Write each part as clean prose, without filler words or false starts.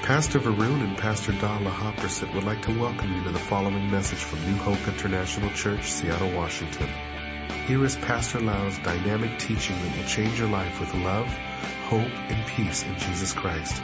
Pastor Varun and Pastor Dala Hopperset would like to welcome you to the following message from New Hope International Church, Seattle, Washington. Here is Pastor Lau's dynamic teaching that will change your life with love, hope, and peace in Jesus Christ.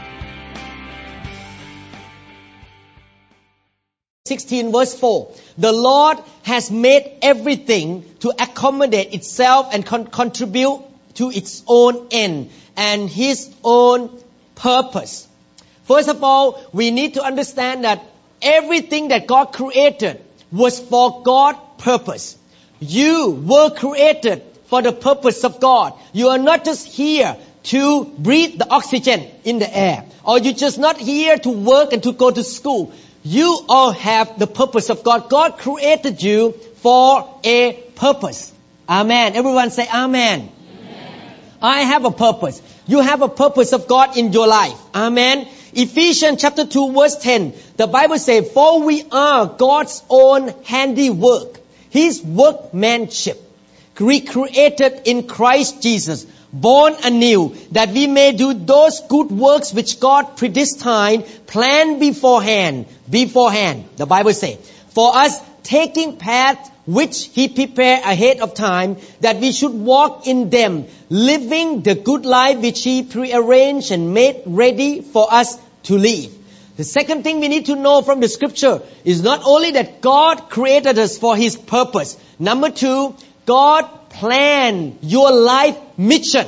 16 verse 4. The Lord has made everything to accommodate itself and contribute to its own end and His own purpose. First of all, we need to understand that everything that God created was for God's purpose. You were created for the purpose of God. You are not just here to breathe the oxygen in the air, or you're just not here to work and to go to school. You all have the purpose of God. God created you for a purpose. Amen. Everyone say amen. Amen. I have a purpose. You have a purpose of God in your life. Amen. Ephesians chapter 2 verse 10. The Bible says, "For we are God's own handiwork, His workmanship, recreated in Christ Jesus, born anew, that we may do those good works which God predestined, planned beforehand. The Bible says, for us taking paths which He prepared ahead of time, that we should walk in them, living the good life which He prearranged and made ready for us to live." The second thing we need to know from the scripture is not only that God created us for His purpose. Number two, God planned your life mission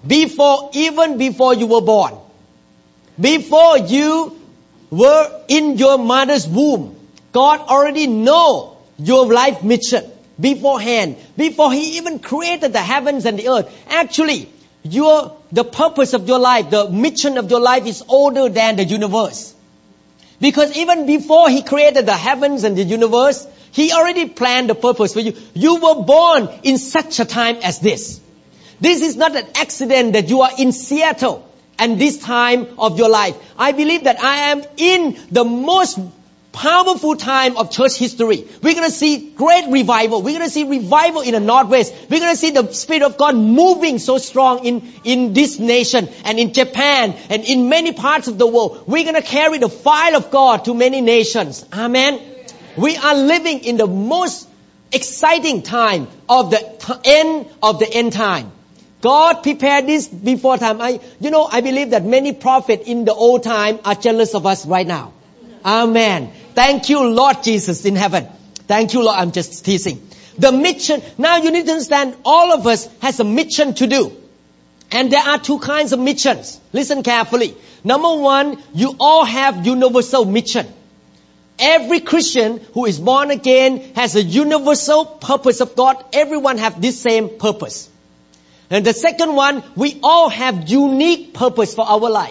even before you were born. Before you were in your mother's womb, God already know your life mission beforehand. Before He even created the heavens and the earth. Actually, the purpose of your life, the mission of your life is older than the universe. Because even before He created the heavens and the universe, He already planned the purpose for you. You were born in such a time as this. This is not an accident that you are in Seattle and this time of your life. I believe that I am in the most powerful time of church history. We're going to see great revival. We're going to see revival in the Northwest. We're going to see the Spirit of God moving so strong in this nation and in Japan and in many parts of the world. We're going to carry the fire of God to many nations. Amen. We are living in the most exciting time of the end time. God prepared this before time. I believe that many prophets in the old time are jealous of us right now. Amen. Thank you, Lord Jesus in heaven. Thank you, Lord. I'm just teasing. The mission. Now you need to understand, all of us has a mission to do. And there are two kinds of missions. Listen carefully. Number one, you all have universal mission. Every Christian who is born again has a universal purpose of God. Everyone have this same purpose. And the second one, we all have unique purpose for our life.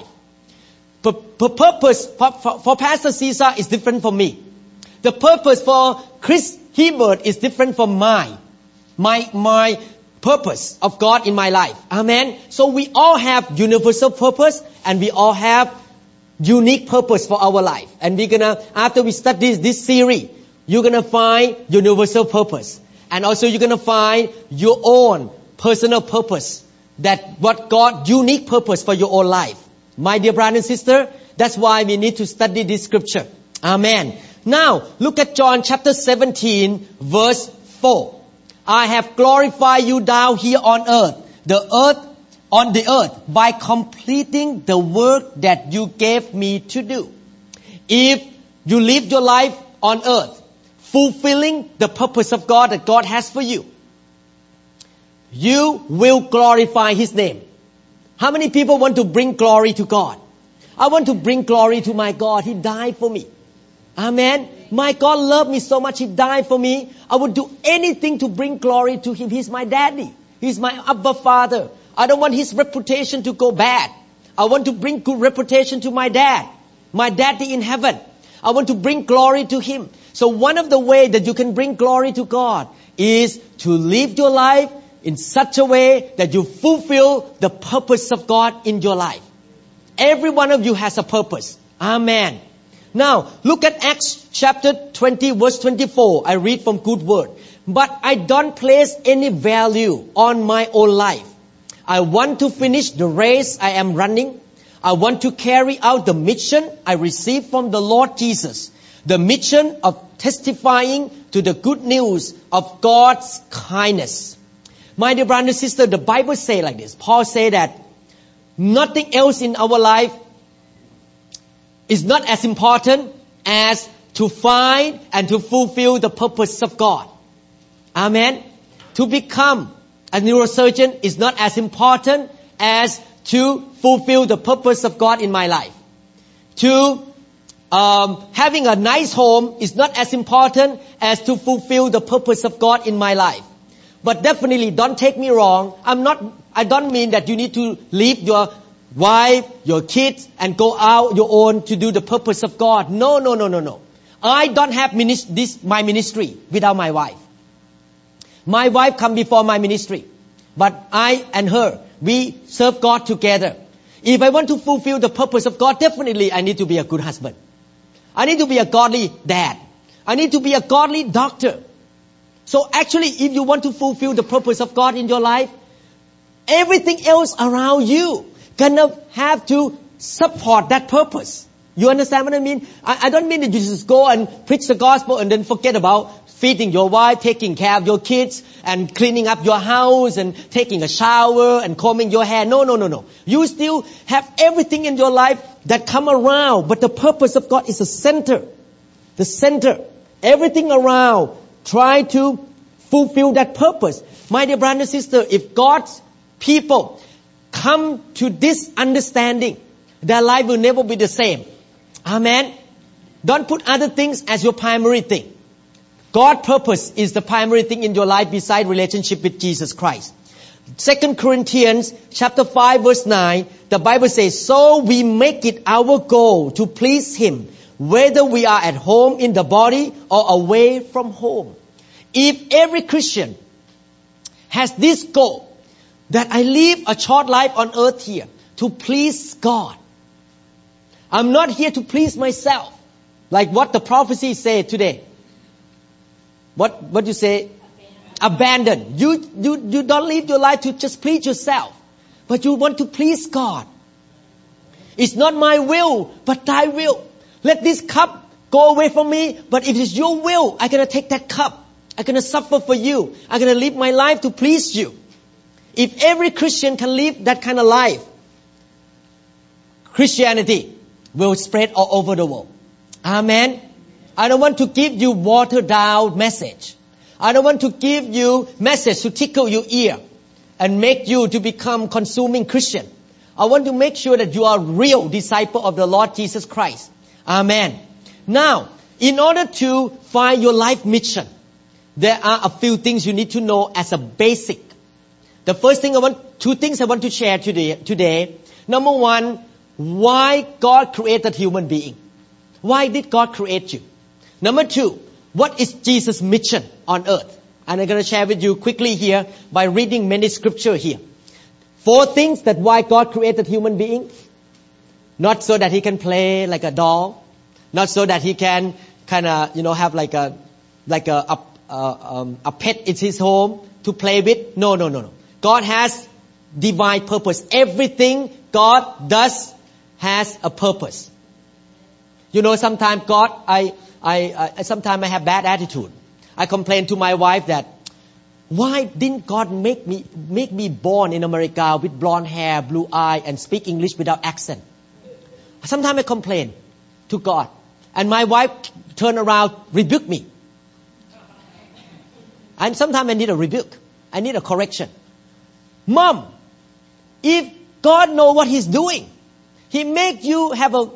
Purpose for Pastor Caesar is different from me. The purpose for Chris Hebert is different from my purpose of God in my life. Amen. So we all have universal purpose and we all have unique purpose for our life. And after we study this series, you're gonna find universal purpose. And also you're gonna find your own personal purpose. That what God, unique purpose for your own life. My dear brother and sister, that's why we need to study this scripture. Amen. Now, look at John chapter 17 verse 4. "I have glorified you down here on the earth by completing the work that you gave me to do." If you live your life on earth, fulfilling the purpose of God that God has for you, you will glorify His name. How many people want to bring glory to God? I want to bring glory to my God. He died for me. Amen. My God loved me so much. He died for me. I would do anything to bring glory to Him. He's my daddy. He's my Abba Father. I don't want His reputation to go bad. I want to bring good reputation to my dad. My daddy in heaven. I want to bring glory to Him. So one of the ways that you can bring glory to God is to live your life in such a way that you fulfill the purpose of God in your life. Every one of you has a purpose. Amen. Now, look at Acts chapter 20 verse 24. I read from Good Word. "But I don't place any value on my own life. I want to finish the race I am running. I want to carry out the mission I received from the Lord Jesus. The mission of testifying to the good news of God's kindness. My dear brother and sister, the Bible says like this. Paul said that nothing else in our life is not as important as to find and to fulfill the purpose of God. Amen. To become a neurosurgeon is not as important as to fulfill the purpose of God in my life. To having a nice home is not as important as to fulfill the purpose of God in my life. But definitely, don't take me wrong. I don't mean that you need to leave your wife, your kids, and go out your own to do the purpose of God. No. I don't have my ministry without my wife. My wife come before my ministry. But I and her, we serve God together. If I want to fulfill the purpose of God, definitely I need to be a good husband. I need to be a godly dad. I need to be a godly doctor. So actually, if you want to fulfill the purpose of God in your life, everything else around you gonna have to support that purpose. You understand what I mean? I don't mean that you just go and preach the gospel and then forget about feeding your wife, taking care of your kids, and cleaning up your house, and taking a shower, and combing your hair. No. You still have everything in your life that come around, but the purpose of God is the center. The center. Everything around. Try to fulfill that purpose. My dear brother and sister, if God's people come to this understanding, their life will never be the same. Amen. Don't put other things as your primary thing. God's purpose is the primary thing in your life beside relationship with Jesus Christ. 2 Corinthians chapter 5 verse 9, the Bible says, so we make it our goal to please Him, whether we are at home in the body or away from home. If every Christian has this goal, that I live a short life on earth here to please God. I'm not here to please myself, like what the prophecy said today. What you say? Abandon. You don't live your life to just please yourself, but you want to please God. It's not my will, but Thy will. Let this cup go away from me, but if it's Your will, I'm gonna take that cup. I'm gonna suffer for You. I'm gonna live my life to please You. If every Christian can live that kind of life, Christianity will spread all over the world. Amen. I don't want to give you watered down message. I don't want to give you message to tickle your ear and make you to become consuming Christian. I want to make sure that you are a real disciple of the Lord Jesus Christ. Amen. Now, in order to find your life mission, there are a few things you need to know as a basic. The first thing two things I want to share today. Number one, why God created human being. Why did God create you? Number two, what is Jesus' mission on earth? And I'm going to share with you quickly here by reading many scripture here. 4 things that why God created human being. Not so that he can play like a doll. Not so that he can kind of, have like a pet in his home to play with. No. God has divine purpose. Everything God does has a purpose. Sometimes sometimes I have bad attitude. I complain to my wife that, why didn't God make me born in America with blonde hair, blue eye, and speak English without accent? Sometimes I complain to God, and my wife turn around, rebuke me. And sometimes I need a rebuke. I need a correction. Mom, if God knows what He's doing, He make you have a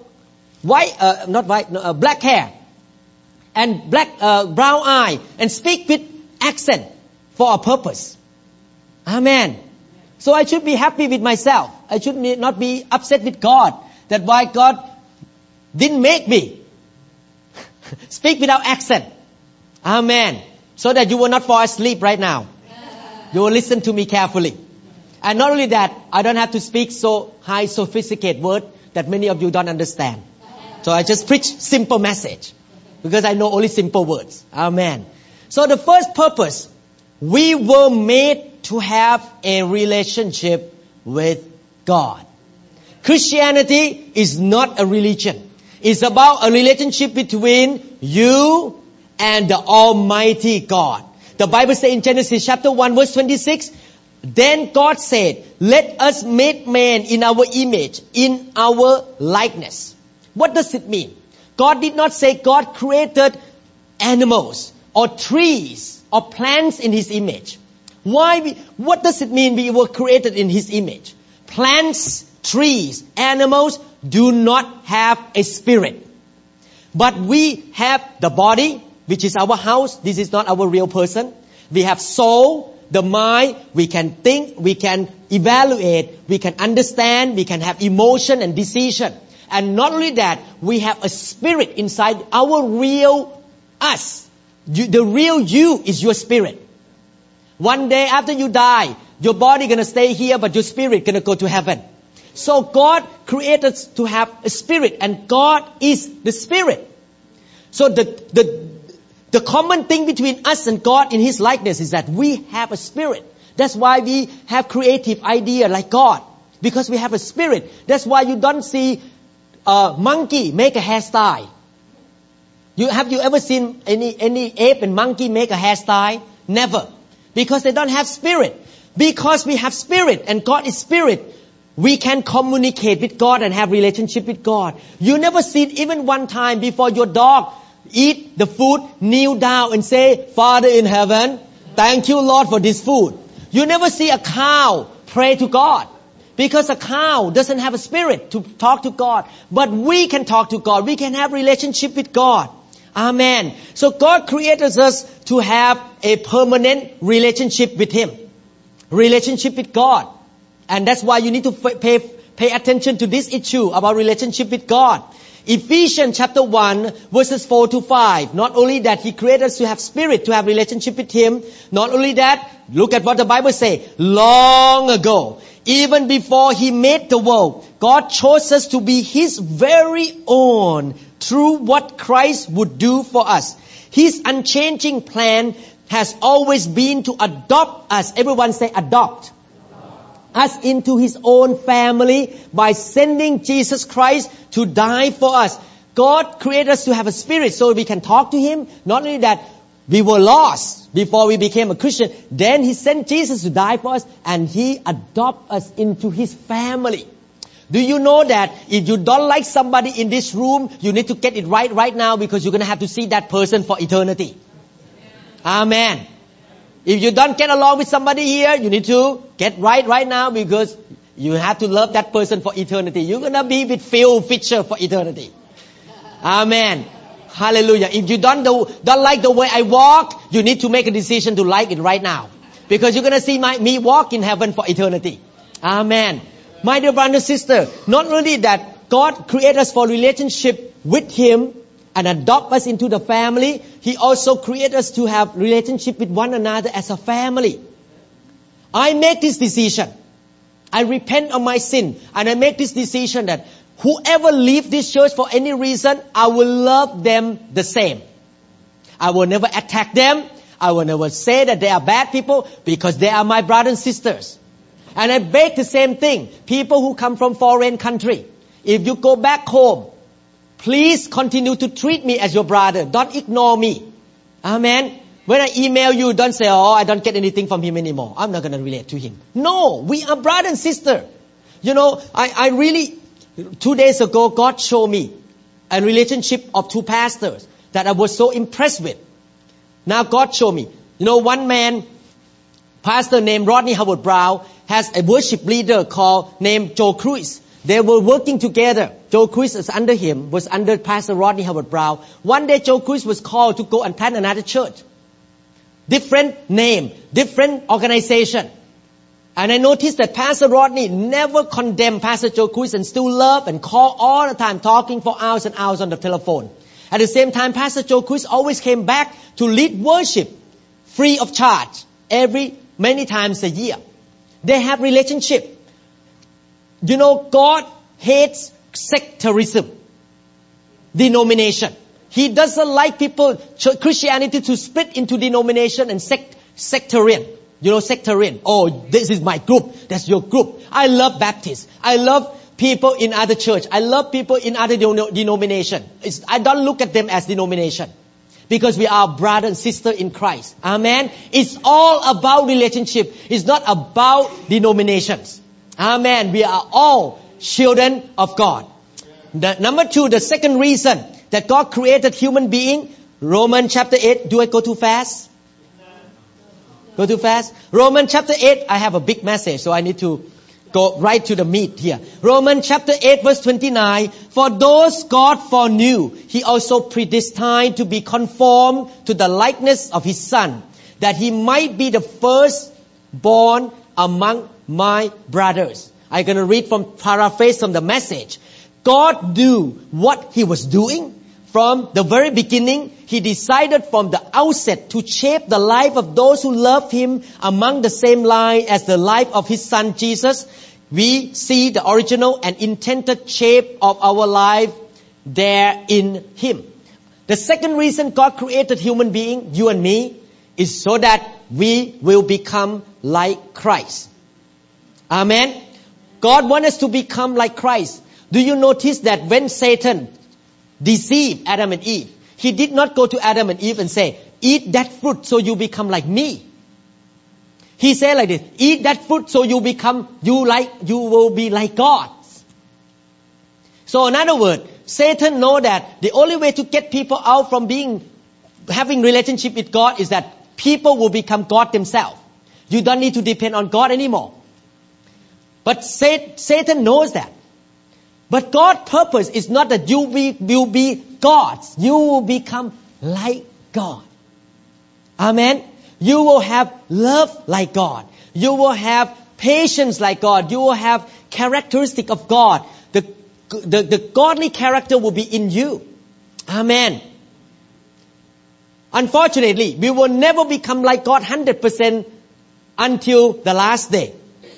black hair and brown eye and speak with accent for a purpose. Amen. So I should be happy with myself. I should not be upset with God that why God didn't make me speak without accent. Amen. So that you will not fall asleep right now. You will listen to me carefully. And not only that, I don't have to speak so high sophisticated word that many of you don't understand. So I just preach simple message because I know only simple words. Amen. So the first purpose, we were made to have a relationship with God. Christianity is not a religion. It's about a relationship between you and the Almighty God. The Bible says in Genesis chapter 1 verse 26, then God said, let us make man in our image, in our likeness. What does it mean? God did not say God created animals or trees or plants in His image. What does it mean we were created in His image? Plants, trees, animals do not have a spirit. But we have the body, which is our house. This is not our real person. We have soul, the mind. We can think, we can evaluate, we can understand, we can have emotion and decision. And not only that, we have a spirit inside our real us. The real you is your spirit. One day after you die, your body gonna stay here, but your spirit gonna go to heaven. So God created us to have a spirit, and God is the spirit. So the common thing between us and God in His likeness is that we have a spirit. That's why we have creative idea like God, because we have a spirit. That's why you don't see a monkey make a hairstyle. Have you ever seen any ape and monkey make a hairstyle? Never. Because they don't have spirit. Because we have spirit and God is spirit, we can communicate with God and have relationship with God. You never seen even one time before your dog eat the food, kneel down and say, Father in heaven, thank you Lord for this food. You never see a cow pray to God. Because a cow doesn't have a spirit to talk to God. But we can talk to God. We can have relationship with God. Amen. So God created us to have a permanent relationship with Him. Relationship with God. And that's why you need to pay attention to this issue about relationship with God. Ephesians chapter 1 verses 4 to 5. Not only that He created us to have spirit, to have relationship with Him. Not only that, look at what the Bible says. Long ago, even before He made the world, God chose us to be His very own through what Christ would do for us. His unchanging plan has always been to adopt us. Everyone say adopt. Us into His own family by sending Jesus Christ to die for us. God created us to have a spirit so we can talk to Him. Not only that, we were lost before we became a Christian. Then He sent Jesus to die for us and He adopted us into His family. Do you know that if you don't like somebody in this room, you need to get it right now because you're going to have to see that person for eternity. Amen. If you don't get along with somebody here, you need to get right now because you have to love that person for eternity. You're going to be with Phil Fisher for eternity. Amen. Hallelujah. If you don't like the way I walk, you need to make a decision to like it right now. Because you're going to see me walk in heaven for eternity. Amen. My dear brother and sister, not only that God created us for relationship with Him and adopt us into the family, He also created us to have relationship with one another as a family. I make this decision. I repent of my sin and I make this decision that whoever leave this church for any reason, I will love them the same. I will never attack them. I will never say that they are bad people because they are my brothers and sisters. And I beg the same thing. People who come from foreign country, if you go back home, please continue to treat me as your brother. Don't ignore me. Amen. When I email you, don't say, oh, I don't get anything from him anymore. I'm not going to relate to him. No, we are brother and sister. You know, I really, 2 days ago, God showed me a relationship of two pastors that I was so impressed with. Now God showed me. You know, one man, pastor named Rodney Howard Brown, has a worship leader named Joe Cruz. They were working together. Joe Cruz was under Pastor Rodney Howard Brown. One day Joe Cruz was called to go and plant another church. Different name, different organization. And I noticed that Pastor Rodney never condemned Pastor Joe Cruz and still love and call all the time, talking for hours and hours on the telephone. At the same time, Pastor Joe Cruz always came back to lead worship free of charge many times a year. They have relationship. You know, God hates sectarism, denomination. He doesn't like Christianity to split into denomination and sectarian. You know, sectarian. Oh, this is my group. That's your group. I love Baptists. I love people in other church. I love people in other denomination. I don't look at them as denomination. Because we are brother and sister in Christ. Amen. It's all about relationship. It's not about denominations. Amen. We are all children of God. Number 2, the second reason that God created human being, Romans chapter 8. Do I go too fast? Go too fast? Romans chapter 8, I have a big message, so I need to go right to the meat here. Romans chapter 8 verse 29. For those God foreknew, He also predestined to be conformed to the likeness of His Son, that He might be the firstborn among my brothers. I'm going to read from paraphrase from the Message. God knew what He was doing. From the very beginning, He decided from the outset to shape the life of those who love Him among the same line as the life of His Son Jesus. We see the original and intended shape of our life there in Him. The second reason God created human being, you and me, is so that we will become like Christ. Amen. God wants us to become like Christ. Do you notice that when Satan deceived Adam and Eve, he did not go to Adam and Eve and say, eat that fruit so you become like me. He said like this, eat that fruit so you will be like God. So in other words, Satan knows that the only way to get people out from having relationship with God is that people will become God themselves. You don't need to depend on God anymore. But Satan knows that. But God's purpose is not that you will be gods. You will become like God. Amen. You will have love like God. You will have patience like God. You will have characteristic of God. The godly character will be in you. Amen. Unfortunately, we will never become like God 100% until the last day.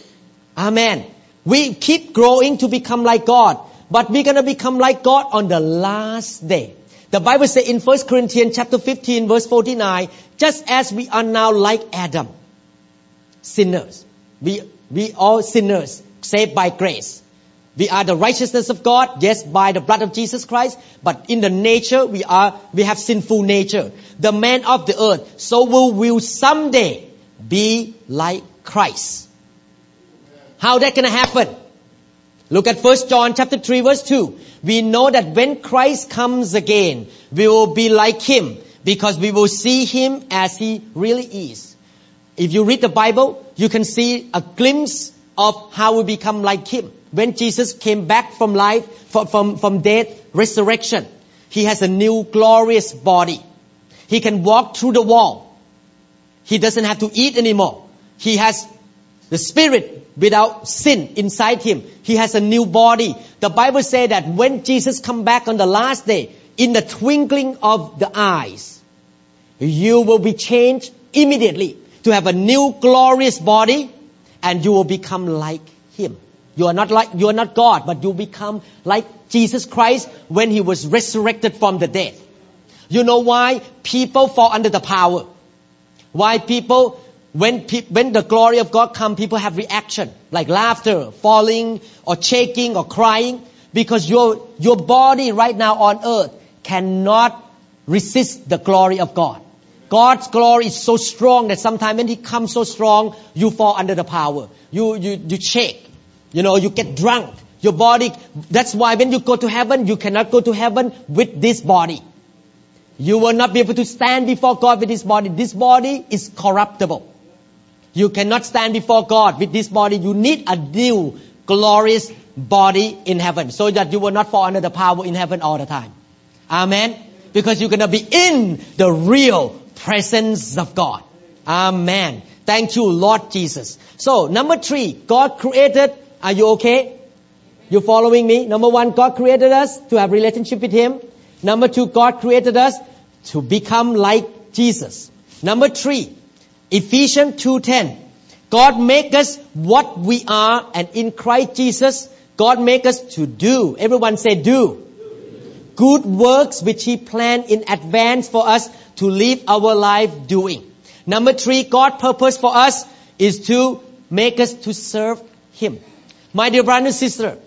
Amen. We keep growing to become like God, but we're going to become like God on the last day. The Bible says in 1 Corinthians chapter 15 verse 49, just as we are now like Adam, sinners. We all sinners, saved by grace. We are the righteousness of God, yes, by the blood of Jesus Christ, but in the nature we have sinful nature. The man of the earth, so we will someday be like Christ. How that going to happen? Look at 1 John chapter 3 verse 2. We know that when Christ comes again, we will be like Him because we will see Him as He really is. If you read the Bible, you can see a glimpse of how we become like Him. When Jesus came back from life, from death, resurrection, He has a new glorious body. He can walk through the wall. He doesn't have to eat anymore. He has the Spirit without sin inside Him. He has a new body. The Bible says that when Jesus come back on the last day, in the twinkling of the eyes, you will be changed immediately to have a new glorious body, and you will become like Him. You are not God, but you become like Jesus Christ when He was resurrected from the dead. You know why people fall under the power? Why people, when the glory of God comes, people have reaction like laughter, falling, or shaking, or crying, because your body right now on earth cannot resist the glory of God. God's glory is so strong that sometimes when He comes so strong, you fall under the power. You shake. You get drunk. Your body, that's why when you go to heaven, you cannot go to heaven with this body. You will not be able to stand before God with this body. This body is corruptible. You cannot stand before God with this body. You need a new glorious body in heaven so that you will not fall under the power in heaven all the time. Amen. Because you're going to be in the real presence of God. Amen. Thank you, Lord Jesus. So, number 3, God created. Are you okay? You following me? Number 1, God created us to have relationship with Him. Number 2, God created us to become like Jesus. Number 3, Ephesians 2:10. God make us what we are, and in Christ Jesus, God make us to do. Everyone say do. Good works which He planned in advance for us to live our life doing. Number 3, God's purpose for us is to make us to serve Him. My dear brother and sister,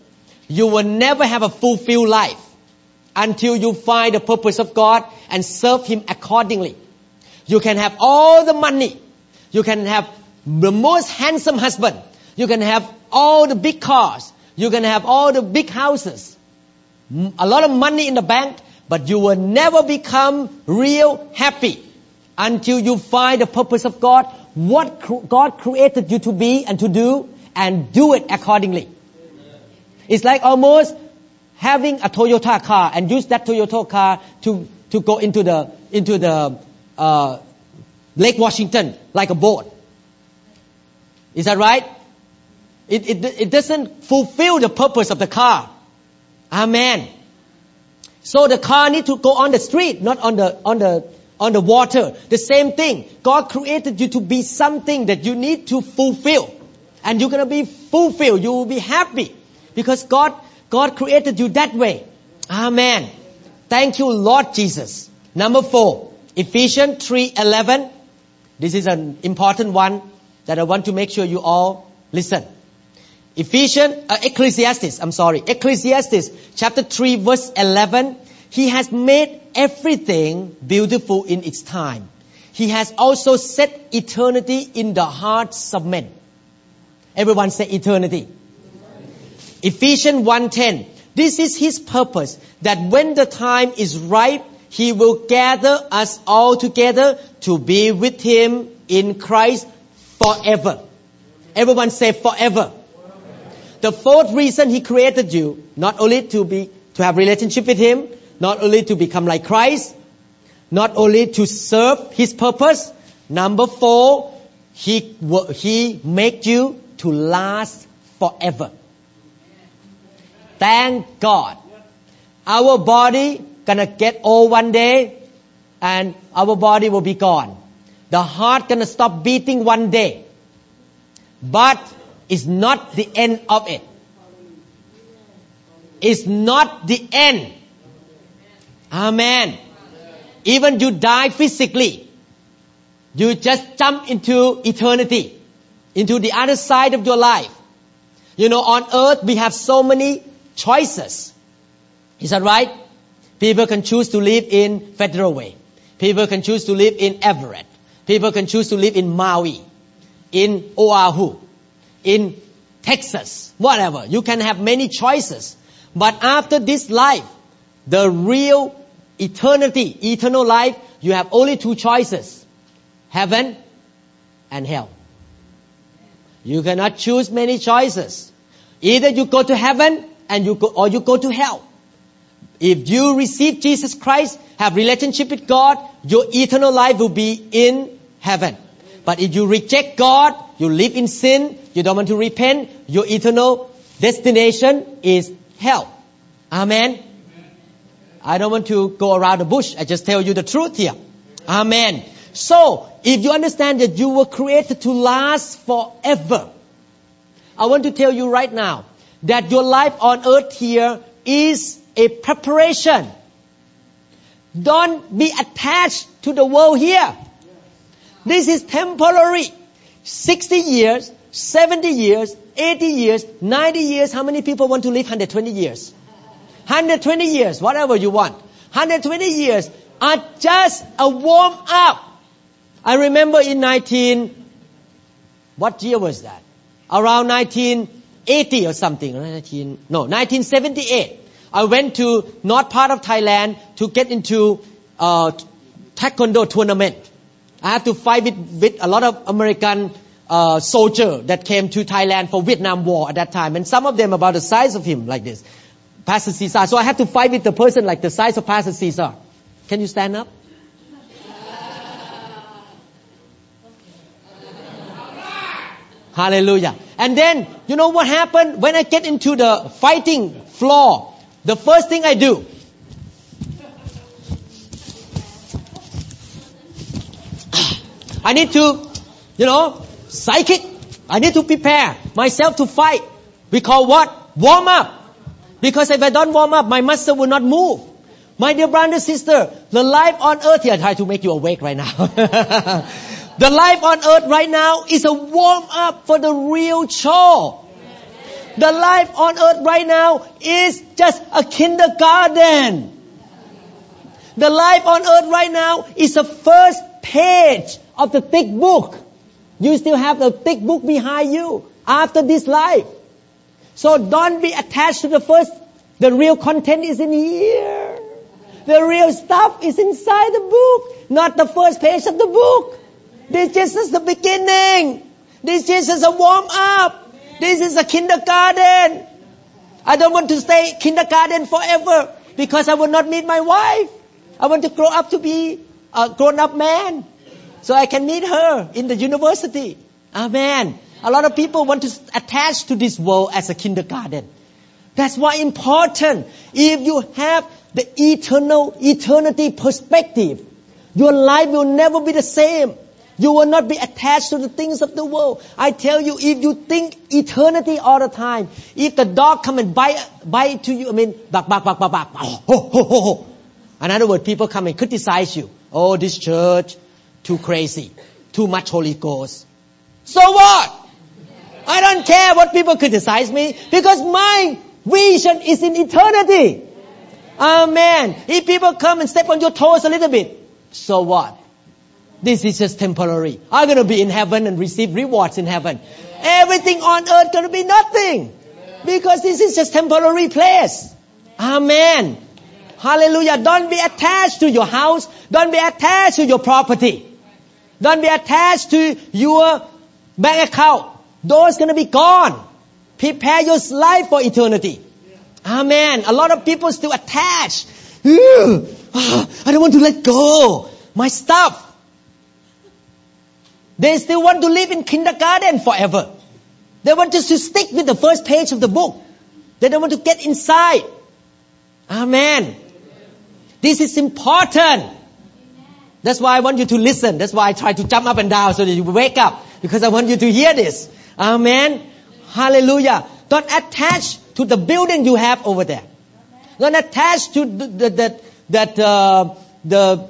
you will never have a fulfilled life until you find the purpose of God and serve Him accordingly. You can have all the money. You can have the most handsome husband. You can have all the big cars. You can have all the big houses. A lot of money in the bank. But you will never become real happy until you find the purpose of God, what God created you to be and to do, and do it accordingly. It's like almost having a Toyota car and use that Toyota car to go into the Lake Washington like a boat. Is that right? It doesn't fulfill the purpose of the car. Amen. So the car needs to go on the street, not on the water. The same thing. God created you to be something that you need to fulfill. And you're going to be fulfilled. You will be happy. Because God created you that way. Amen. Thank you, Lord Jesus. Number 4, Ephesians 3:11. This is an important one that I want to make sure you all listen. Ecclesiastes chapter 3 verse 11. He has made everything beautiful in its time. He has also set eternity in the hearts of men. Everyone say eternity. Ephesians 1:10. This is His purpose, that when the time is ripe, He will gather us all together to be with Him in Christ forever. Everyone say forever. The 4th reason He created you, not only to have relationship with Him, not only to become like Christ, not only to serve His purpose. Number 4, He made you to last forever. Thank God. Our body gonna get old one day, and our body will be gone. The heart gonna stop beating one day. But it's not the end of it. It's not the end. Amen. Even you die physically, you just jump into eternity, into the other side of your life. You know, on earth we have so many choices. Is that right? People can choose to live in Federal Way. People can choose to live in Everett. People can choose to live in Maui, in Oahu, in Texas, whatever. You can have many choices. But after this life, the real eternal life, you have only 2 choices. Heaven and hell. You cannot choose many choices. Either you go to heaven or you go to hell. If you receive Jesus Christ, have relationship with God, your eternal life will be in heaven. But if you reject God, you live in sin, you don't want to repent, your eternal destination is hell. Amen. I don't want to go around the bush. I just tell you the truth here. Amen. So, if you understand that you were created to last forever, I want to tell you right now that your life on earth here is a preparation. Don't be attached to the world here. This is temporary. 60 years, 70 years, 80 years, 90 years. How many people want to live 120 years? 120 years, whatever you want. 120 years are just a warm up. I remember in what year was that? Around 1980 or something. 1978. I went to north part of Thailand to get into taekwondo tournament. I had to fight with a lot of American soldiers that came to Thailand for Vietnam War at that time. And some of them about the size of him, like this. Pastor Caesar. So I had to fight with the person like the size of Pastor Caesar. Can you stand up? Hallelujah. And then, you know what happened? When I get into the fighting floor, the first thing I do, I need to, psychic. I need to prepare myself to fight. We call what? Warm up. Because if I don't warm up, my muscle will not move. My dear brother and sister, the life on earth here, I try to make you awake right now. The life on earth right now is a warm up for the real chore. The life on earth right now is just a kindergarten. The life on earth right now is the first page of the thick book. You still have the thick book behind you after this life. So don't be attached to the first. The real content is in here. The real stuff is inside the book, not the first page of the book. This is just the beginning. This is just a warm up. This is a kindergarten. I don't want to stay kindergarten forever because I will not meet my wife. I want to grow up to be a grown-up man so I can meet her in the university. Amen. A lot of people want to attach to this world as a kindergarten. That's why important. If you have the eternity perspective, your life will never be the same. You will not be attached to the things of the world. I tell you, if you think eternity all the time, if the dog come and bite to you, bark, ho, ho, ho, ho. In other words, people come and criticize you. Oh, this church, too crazy, too much Holy Ghost. So what? I don't care what people criticize me because my vision is in eternity. Amen. If people come and step on your toes a little bit, so what? This is just temporary. I'm going to be in heaven and receive rewards in heaven. Everything on earth going to be nothing because this is just temporary place. Amen. Hallelujah. Don't be attached to your house. Don't be attached to your property. Don't be attached to your bank account. Those going to be gone. Prepare your life for eternity. Amen. A lot of people still attached. I don't want to let go. My stuff. They still want to live in kindergarten forever. They want to stick with the first page of the book. They don't want to get inside. Amen. This is important. That's why I want you to listen. That's why I try to jump up and down so that you wake up. Because I want you to hear this. Amen. Hallelujah. Don't attach to the building you have over there. Don't attach to the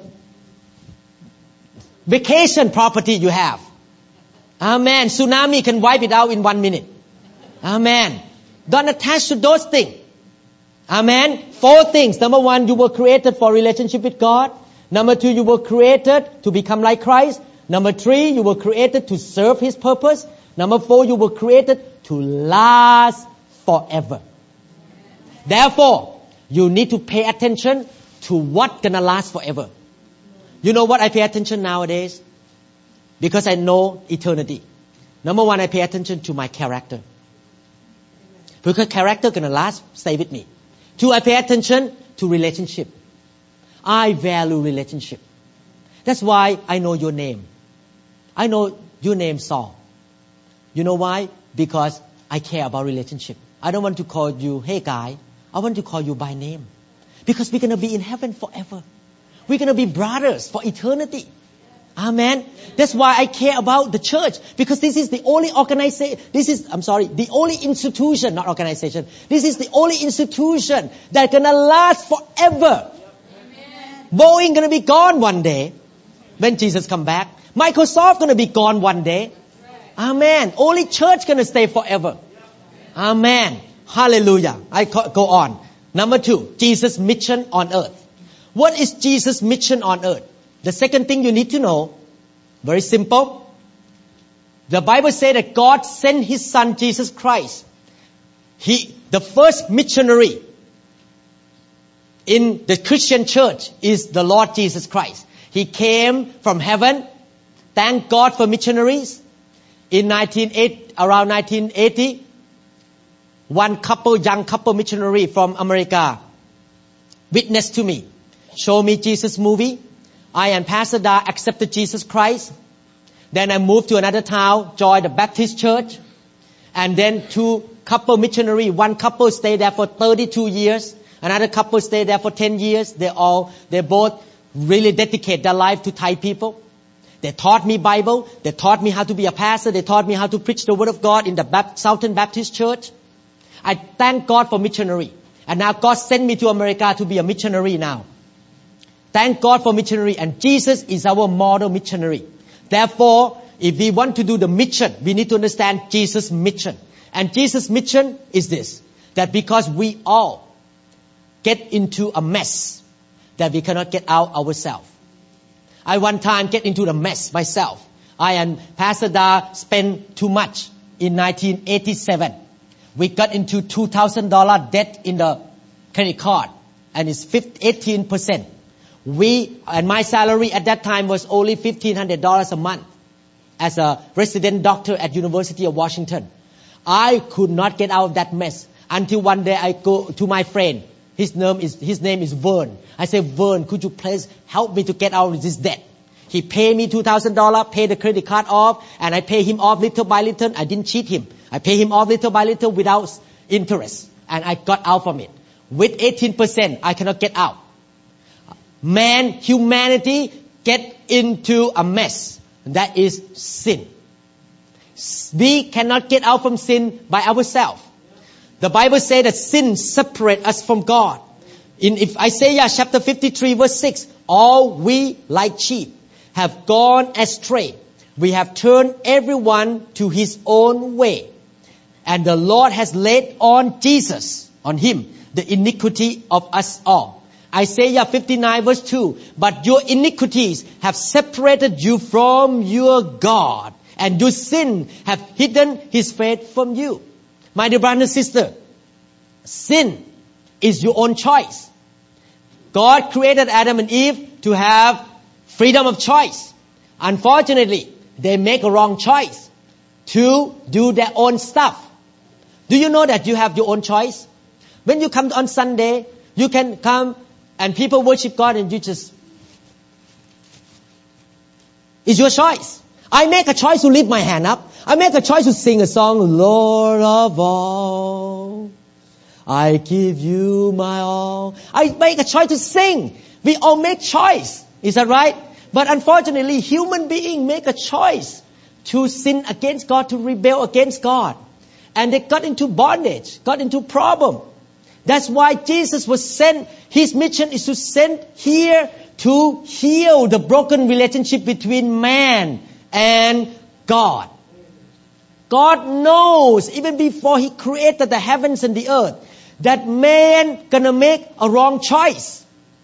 vacation property you have. Amen. Tsunami can wipe it out in 1 minute. Amen. Don't attach to those things. Amen. 4 things. Number 1, you were created for relationship with God. Number 2, you were created to become like Christ. Number 3, you were created to serve His purpose. Number 4, you were created to last forever. Therefore, you need to pay attention to what's gonna last forever. You know what I pay attention nowadays? Because I know eternity. Number 1, I pay attention to my character. Because character gonna last, stay with me. 2, I pay attention to relationship. I value relationship. That's why I know your name. I know your name, Saul. You know why? Because I care about relationship. I don't want to call you, hey guy. I want to call you by name. Because we're gonna be in heaven forever. We're going to be brothers for eternity. Amen. That's why I care about the church. Because this is the only organization, the only institution, not organization. This is the only institution that's going to last forever. Amen. Boeing going to be gone one day when Jesus come back. Microsoft going to be gone one day. Amen. Only church going to stay forever. Amen. Hallelujah. I go on. Number 2, Jesus' mission on earth. What is Jesus' mission on earth? The second thing you need to know, very simple. The Bible says that God sent His Son, Jesus Christ. The first missionary in the Christian church is the Lord Jesus Christ. He came from heaven. Thank God for missionaries. Around 1980, young couple missionary from America witnessed to me. Show me Jesus movie. I and Pastor Da accepted Jesus Christ. Then I moved to another town, joined the Baptist church. And then 2 couple missionary. One couple stayed there for 32 years. Another couple stayed there for 10 years. They both really dedicate their life to Thai people. They taught me Bible. They taught me how to be a pastor. They taught me how to preach the Word of God in the Southern Baptist Church. I thank God for missionary. And now God sent me to America to be a missionary now. Thank God for missionary. And Jesus is our model missionary. Therefore, if we want to do the mission, we need to understand Jesus' mission. And Jesus' mission is this, that because we all get into a mess that we cannot get out ourselves. I one time get into the mess myself. I and Pastor Da spent too much in 1987. We got into $2,000 debt in the credit card, and it's 18%. And my salary at that time was only $1,500 a month as a resident doctor at University of Washington. I could not get out of that mess until one day I go to my friend. His name is Vern. I say, Vern, could you please help me to get out of this debt? He paid me $2,000, pay the credit card off, and I pay him off little by little. I didn't cheat him. I pay him off little by little without interest, and I got out from it. With 18%, I cannot get out. Humanity get into a mess. That is sin. We cannot get out from sin by ourselves. The Bible says that sin separates us from God. In Isaiah chapter 53 verse 6, all we like sheep have gone astray. We have turned everyone to his own way. And the Lord has laid on Jesus, on him, the iniquity of us all. Isaiah 59 verse 2, but your iniquities have separated you from your God, and your sin have hidden his face from you. My dear brother and sister, sin is your own choice. God created Adam and Eve to have freedom of choice. Unfortunately, they make a wrong choice to do their own stuff. Do you know that you have your own choice? When you come on Sunday, you can come and people worship God and you just... It's your choice. I make a choice to lift my hand up. I make a choice to sing a song, Lord of all, I give you my all. I make a choice to sing. We all make choice. Is that right? But unfortunately, human beings make a choice to sin against God, to rebel against God. And they got into bondage, got into problem. That's why Jesus was sent. His mission is to send here to heal the broken relationship between man and God. God knows, even before He created the heavens and the earth, that man gonna make a wrong choice.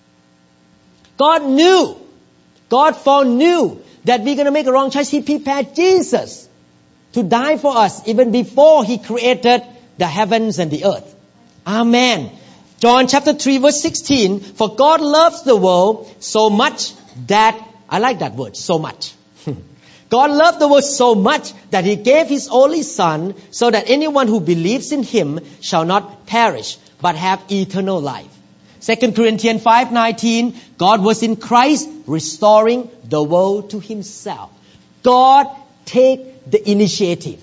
God knew, God foreknew that we're gonna make a wrong choice. He prepared Jesus to die for us even before He created the heavens and the earth. Amen. John chapter 3 verse 16, for God loves the world so much that, I like that word, so much. God loved the world so much that He gave His only Son so that anyone who believes in Him shall not perish but have eternal life. 2 Corinthians 5:19, God was in Christ restoring the world to Himself. God take the initiative.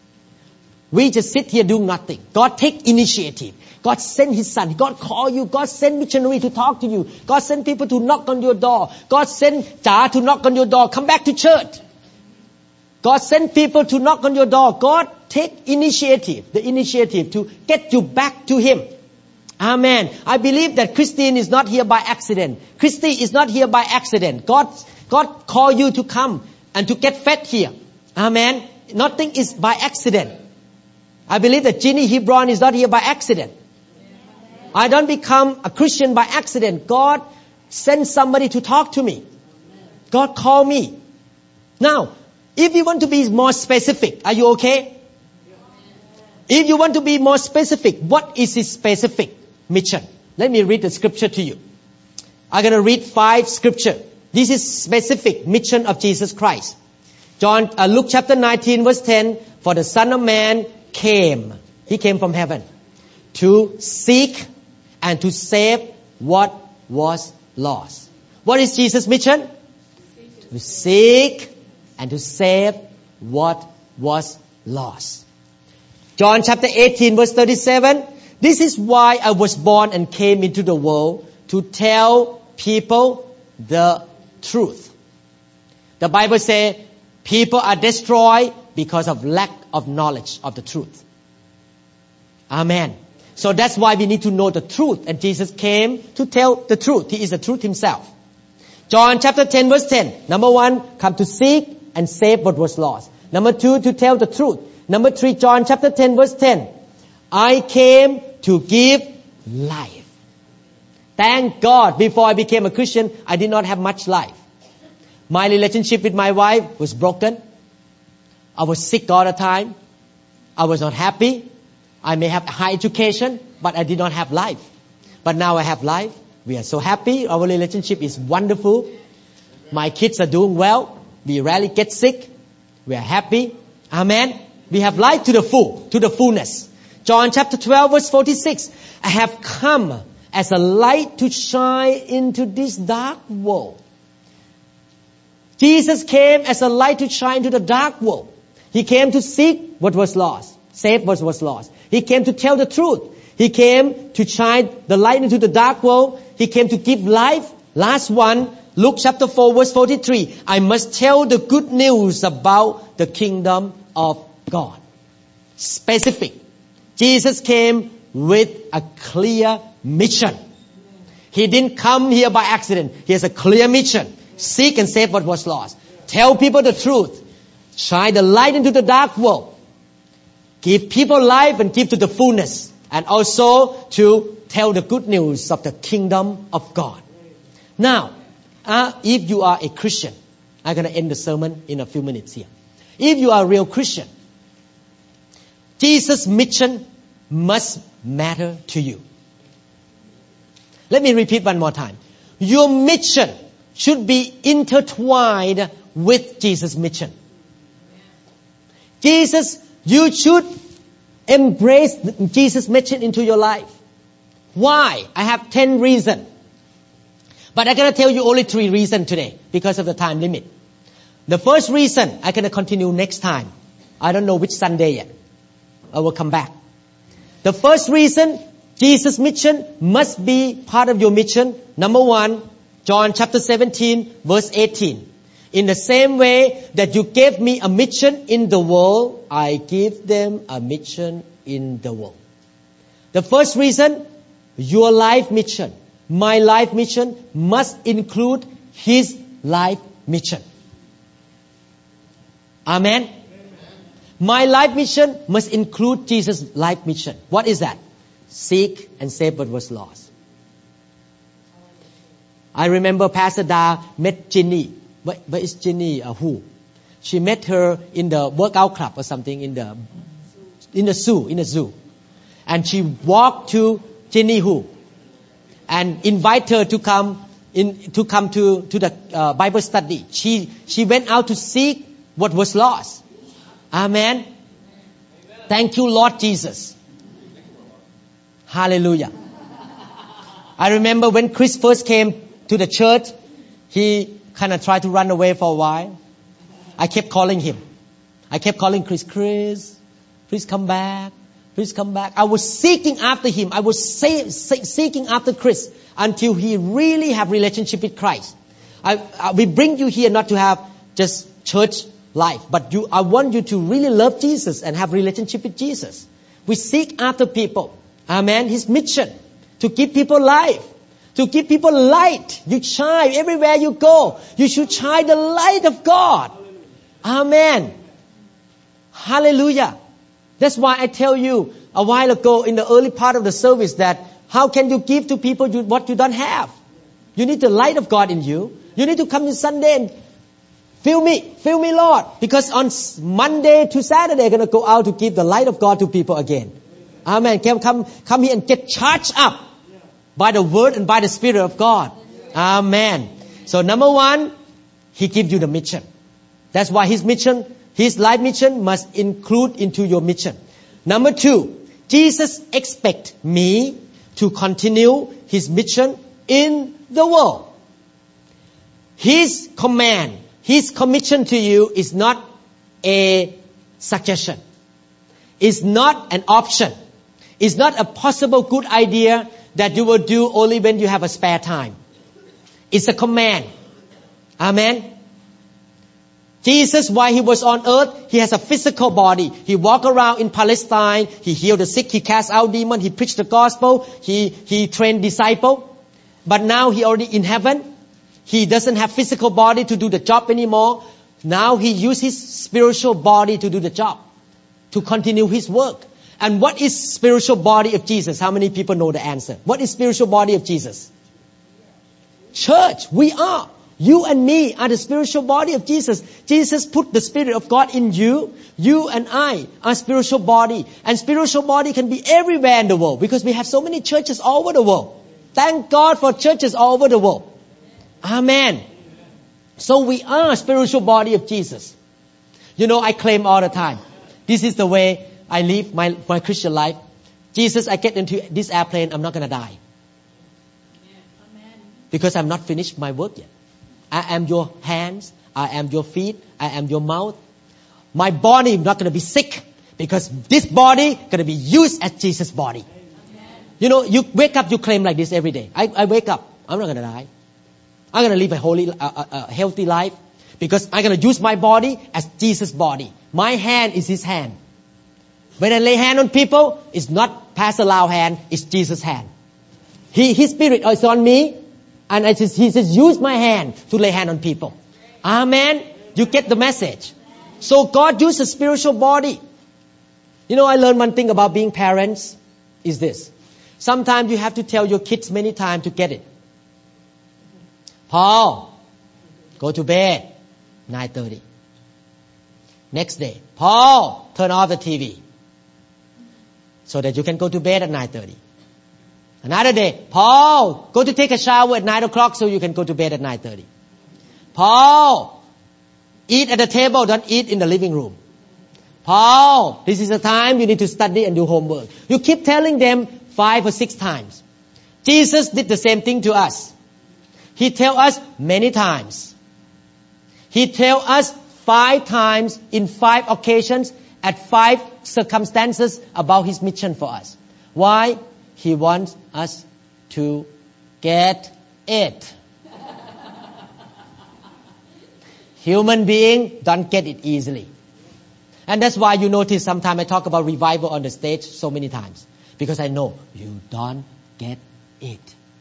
We just sit here doing nothing. God take initiative. God sent His Son. God call you. God sent missionary to talk to you. God sent people to knock on your door. God sent Jah to knock on your door. Come back to church. God sent people to knock on your door. God take initiative, the initiative to get you back to Him. Amen. I believe that Christine is not here by accident. Christy is not here by accident. God called you to come and to get fed here. Amen. Nothing is by accident. I believe that Ginny Hebron is not here by accident. I don't become a Christian by accident. God sent somebody to talk to me. God called me. Now, if you want to be more specific, are you okay? If you want to be more specific, what is His specific mission? Let me read the scripture to you. I'm going to read 5 scripture. This is specific mission of Jesus Christ. Luke chapter 19 verse 10, for the Son of Man came. He came from heaven to seek and to save what was lost. What is Jesus' mission? To seek and to save what was lost. John chapter 18 verse 37. This is why I was born and came into the world, to tell people the truth. The Bible says people are destroyed because of lack of knowledge of the truth. Amen. So that's why we need to know the truth. And Jesus came to tell the truth. He is the truth Himself. John chapter 10 verse 10. Number 1, come to seek and save what was lost. Number 2, to tell the truth. Number 3, John chapter 10 verse 10. I came to give life. Thank God, before I became a Christian, I did not have much life. My relationship with my wife was broken. I was sick all the time. I was not happy. I may have high education, but I did not have life. But now I have life. We are so happy. Our relationship is wonderful. My kids are doing well. We rarely get sick. We are happy. Amen. We have life to the full, to the fullness. John chapter 12 verse 46. I have come as a light to shine into this dark world. Jesus came as a light to shine into the dark world. He came to seek what was lost, save what was lost. He came to tell the truth. He came to shine the light into the dark world. He came to give life. Last one, Luke chapter 4 verse 43. I must tell the good news about the kingdom of God. Specific. Jesus came with a clear mission. He didn't come here by accident. He has a clear mission. Seek and save what was lost. Tell people the truth. Shine the light into the dark world. Give people life and give to the fullness. And also to tell the good news of the kingdom of God. Now, if you are a Christian, I'm going to end the sermon in a few minutes here. If you are a real Christian, Jesus' mission must matter to you. Let me repeat one more time. Your mission should be intertwined with Jesus' mission. You should embrace Jesus' mission into your life. Why? I have 10 reasons. But I'm going to tell you only 3 reasons today because of the time limit. The first reason, I'm going to continue next time. I don't know which Sunday yet. I will come back. The first reason, Jesus' mission must be part of your mission. Number 1, John chapter 17, verse 18. In the same way that you gave me a mission in the world, I give them a mission in the world. The first reason, your life mission, my life mission must include His life mission. Amen. My life mission must include Jesus' life mission. What is that? Seek and save what was lost. I remember Pastor Da met Ginny. Where is Ginny? Who? She met her in the workout club or something in the zoo. And she walked to Ginny who? And invite her to come to the Bible study. She went out to seek what was lost. Amen. Thank you, Lord Jesus. Hallelujah. I remember when Chris first came to the church, he kind of tried to run away for a while. I kept calling him. I kept calling Chris, please come back. Please come back. I was seeking after him. I was seeking after Chris until he really have relationship with Christ. We bring you here not to have just church life, but I want you to really love Jesus and have relationship with Jesus. We seek after people. Amen. His mission to give people life, to give people light. You shine everywhere you go. You should shine the light of God. Amen. Hallelujah. That's why I tell you a while ago in the early part of the service that how can you give to people what you don't have? You need the light of God in you. You need to come to Sunday and fill me, Lord. Because on Monday to Saturday, I'm going to go out to give the light of God to people again. Amen. Come here and get charged up by the word and by the Spirit of God. Amen. So number 1, He gives you the mission. That's why His mission, His life mission must include into your mission. Number 2, Jesus expects me to continue His mission in the world. His command, His commission to you is not a suggestion. It's not an option. It's not a possible good idea that you will do only when you have a spare time. It's a command. Amen. Jesus, while He was on earth, He has a physical body. He walked around in Palestine. He healed the sick. He cast out demons. He preached the gospel. He trained disciples. But now He already in heaven. He doesn't have physical body to do the job anymore. Now he used his spiritual body to do the job, to continue his work. And what is spiritual body of Jesus? How many people know the answer? What is spiritual body of Jesus? Church. We are. You and me are the spiritual body of Jesus. Jesus put the Spirit of God in you. You and I are spiritual body. And spiritual body can be everywhere in the world because we have so many churches all over the world. Thank God for churches all over the world. Amen. So we are spiritual body of Jesus. You know, I claim all the time. This is the way I live my Christian life. Jesus, I get into this airplane, I'm not going to die. Because I'm not finished my work yet. I am your hands. I am your feet. I am your mouth. My body is not going to be sick because this body going to be used as Jesus' body. You know, you wake up, you claim like this every day. I wake up, I'm not going to die. I'm going to live a healthy life because I'm going to use my body as Jesus' body. My hand is His hand. When I lay hand on people, it's not Pastor Lau hand, it's Jesus' hand. His Spirit is on me, and He says, use my hand to lay hand on people. Amen. You get the message. So God used a spiritual body. You know, I learned one thing about being parents is this. Sometimes you have to tell your kids many times to get it. Paul, go to bed, 9:30. Next day, Paul, turn off the TV so that you can go to bed at 9:30. Another day, Paul, go to take a shower at 9 o'clock so you can go to bed at 9:30. Paul, eat at the table, don't eat in the living room. Paul, this is the time you need to study and do homework. You keep telling them 5 or 6 times. Jesus did the same thing to us. He tell us many times. He tell us 5 times in 5 occasions at 5 circumstances about His mission for us. Why? He wants us to get it. Human being don't get it easily. And that's why you notice sometimes I talk about revival on the stage so many times. Because I know you don't get it.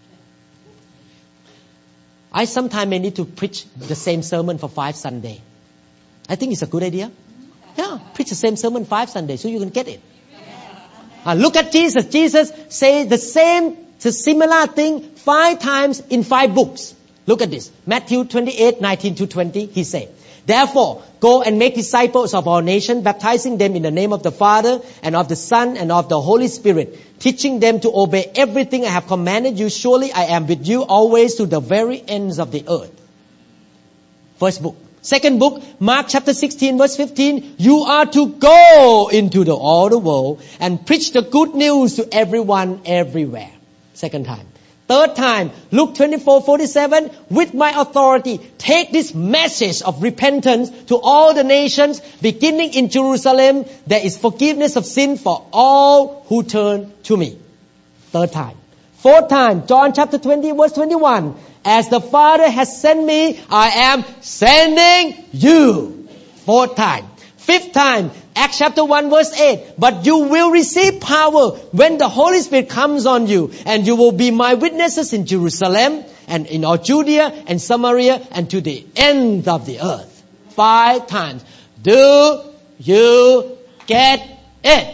I sometimes may need to preach the same sermon for 5 Sundays. I think it's a good idea. Yeah, preach the same sermon 5 Sundays so you can get it. Look at Jesus. Jesus says the similar thing 5 times in 5 books. Look at this. Matthew 28:19-20. He said, therefore, go and make disciples of all nations, baptizing them in the name of the Father and of the Son and of the Holy Spirit, teaching them to obey everything I have commanded you. Surely I am with you always to the very ends of the earth. First book. Second book, Mark chapter 16 verse 15. You are to go into all the world and preach the good news to everyone everywhere. Second time. Third time, Luke 24:47. With my authority, take this message of repentance to all the nations, beginning in Jerusalem. There is forgiveness of sin for all who turn to me. Third time. Fourth time, John chapter 20 verse 21. As the Father has sent me, I am sending you. Fourth time. Fifth time, Acts chapter 1 verse 8. But you will receive power when the Holy Spirit comes on you, and you will be my witnesses in Jerusalem and in all Judea and Samaria and to the end of the earth. 5 times. Do you get it?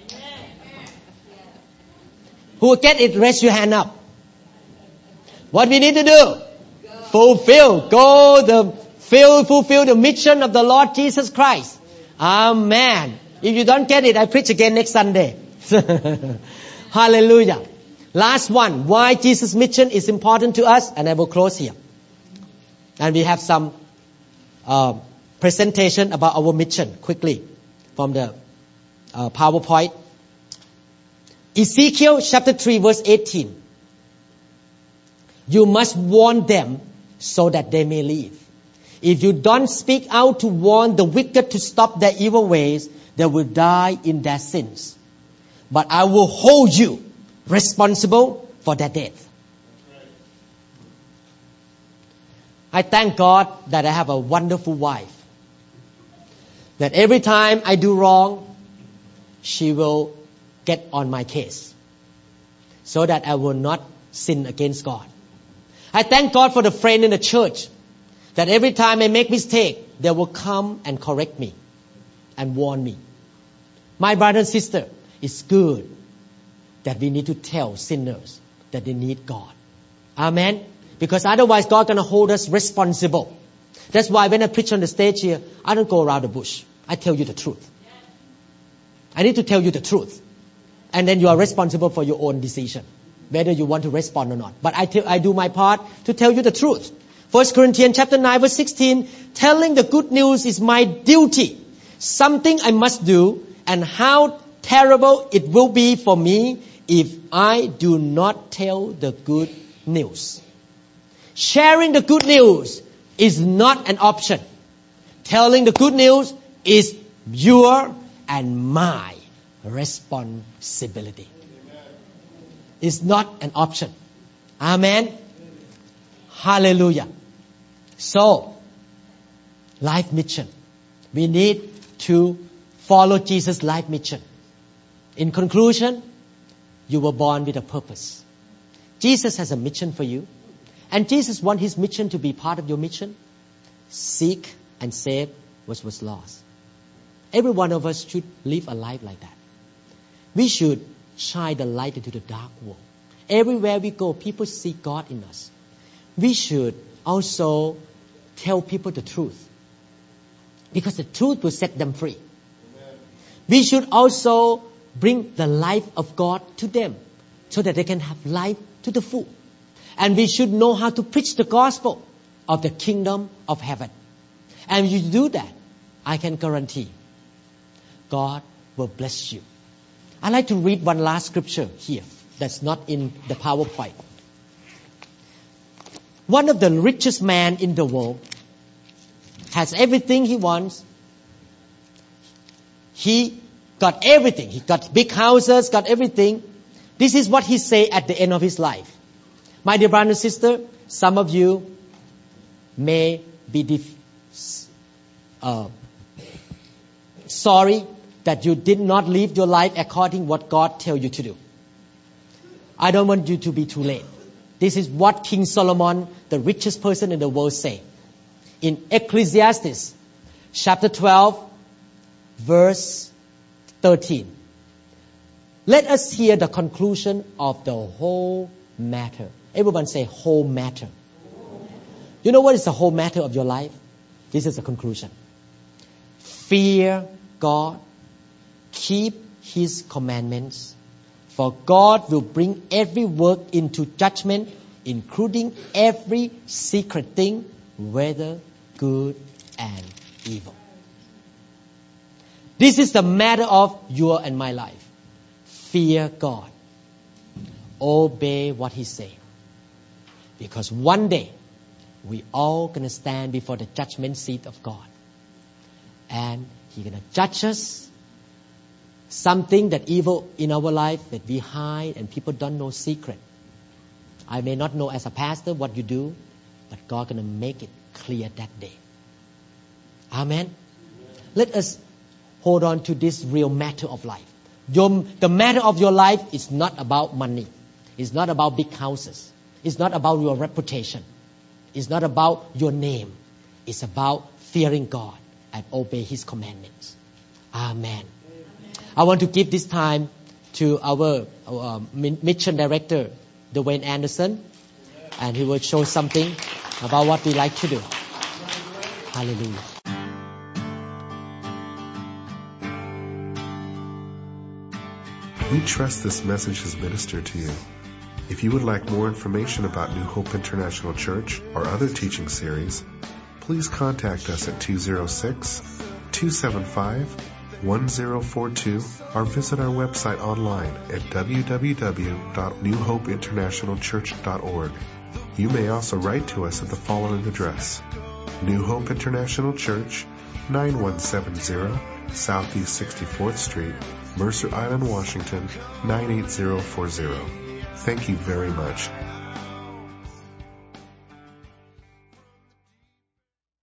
Who get it, raise your hand up. What we need to do? Fulfill the mission of the Lord Jesus Christ. Amen. If you don't get it, I preach again next Sunday. Hallelujah. Last one. Why Jesus' mission is important to us, and I will close here. And we have some presentation about our mission quickly from the PowerPoint. Ezekiel chapter 3 verse 18. You must warn them so that they may live. If you don't speak out to warn the wicked to stop their evil ways, they will die in their sins. But I will hold you responsible for their death. I thank God that I have a wonderful wife. That every time I do wrong, she will get on my case. So that I will not sin against God. I thank God for the friend in the church that every time I make mistake, they will come and correct me and warn me. My brother and sister, it's good that we need to tell sinners that they need God. Amen? Because otherwise God going to hold us responsible. That's why when I preach on the stage here, I don't go around the bush. I tell you the truth. I need to tell you the truth. And then you are responsible for your own decision, whether you want to respond or not. But I do my part to tell you the truth. 1 Corinthians chapter 9 verse 16, telling the good news is my duty, something I must do, and how terrible it will be for me if I do not tell the good news. Sharing the good news is not an option. Telling the good news is your and my responsibility. It's not an option. Amen. Hallelujah. So, life mission. We need to follow Jesus' life mission. In conclusion, you were born with a purpose. Jesus has a mission for you. And Jesus wants His mission to be part of your mission. Seek and save what was lost. Every one of us should live a life like that. We should shine the light into the dark world. Everywhere we go, people see God in us. We should also tell people the truth, because the truth will set them free. Amen. We should also bring the life of God to them so that they can have life to the full. And we should know how to preach the gospel of the kingdom of heaven. And if you do that, I can guarantee God will bless you. I'd like to read one last scripture here that's not in the PowerPoint. One of the richest men in the world has everything he wants. He got everything. He got big houses, got everything. This is what he said at the end of his life. My dear brother and sister, some of you may be sorry that you did not live your life according to what God tells you to do. I don't want you to be too late. This is what King Solomon, the richest person in the world, said. In Ecclesiastes chapter 12, verse 13. Let us hear the conclusion of the whole matter. Everyone say whole matter. You know what is the whole matter of your life? This is the conclusion. Fear God. Keep His commandments. For God will bring every work into judgment, including every secret thing, whether good and evil. This is the matter of your and my life. Fear God. Obey what He says. Because one day, we all going to stand before the judgment seat of God. And He's going to judge us. Something that evil in our life that we hide and people don't know secret. I may not know as a pastor what you do, but God going to make it clear that day. Amen. Let us hold on to this real matter of life. The matter of your life is not about money. It's not about big houses. It's not about your reputation. It's not about your name. It's about fearing God and obey His commandments. Amen. I want to give this time to our mission director, Dwayne Anderson, and he will show something about what we like to do. Hallelujah. We trust this message has ministered to you. If you would like more information about New Hope International Church or other teaching series, please contact us at 206-275-1042 or visit our website online at www.newhopeinternationalchurch.org. You may also write to us at the following address: New Hope International Church, 9170 Southeast 64th Street, Mercer Island, Washington, 98040. Thank you very much,